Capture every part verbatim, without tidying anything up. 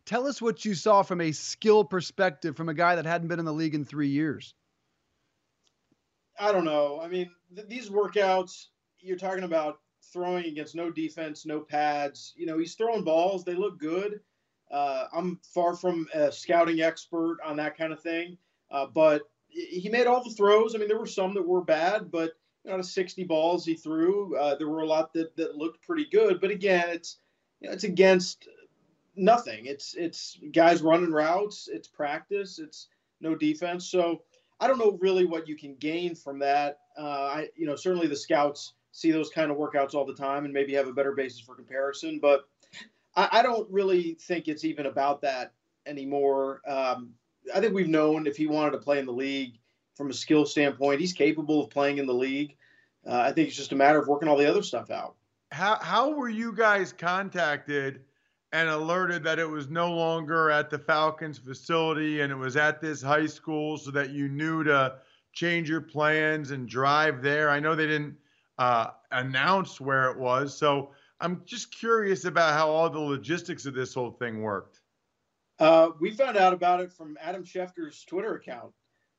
Tell us what you saw from a skill perspective from a guy that hadn't been in the league in three years. I don't know. I mean, th- these workouts, you're talking about throwing against no defense, no pads. You know, he's throwing balls. They look good. Uh, I'm far from a scouting expert on that kind of thing, uh, but he made all the throws. I mean, there were some that were bad, but you know, out of sixty balls he threw, uh, there were a lot that, that looked pretty good. But again, it's you know, it's against nothing. It's it's guys running routes. It's practice. It's no defense. So I don't know really what you can gain from that. Uh, I you know certainly the scouts see those kind of workouts all the time and maybe have a better basis for comparison. But I, I don't really think it's even about that anymore. Um, I think we've known if he wanted to play in the league from a skill standpoint, he's capable of playing in the league. Uh, I think it's just a matter of working all the other stuff out. How how were you guys contacted and alerted that it was no longer at the Falcons facility and it was at this high school so that you knew to change your plans and drive there? I know they didn't uh, announce where it was, so I'm just curious about how all the logistics of this whole thing worked. Uh, we found out about it from Adam Schefter's Twitter account.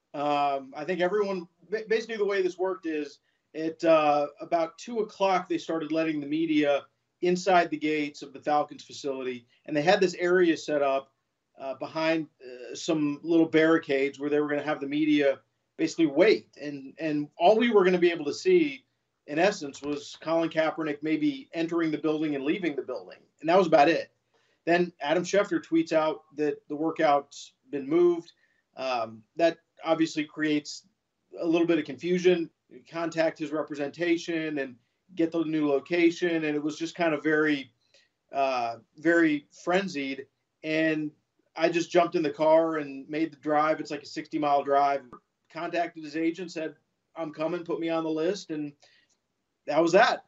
Um, I think everyone, basically the way this worked is at uh, about two o'clock, they started letting the media inside the gates of the Falcons facility. And they had this area set up uh, behind uh, some little barricades where they were going to have the media basically wait. And, and all we were going to be able to see, in essence, was Colin Kaepernick maybe entering the building and leaving the building. And that was about it. Then Adam Schefter tweets out that the workout's been moved. Um, that obviously creates a little bit of confusion. You contact his representation and get the new location. And it was just kind of very, uh, very frenzied. And I just jumped in the car and made the drive. It's like a sixty mile drive. Contacted his agent, said, I'm coming, put me on the list. And that was that.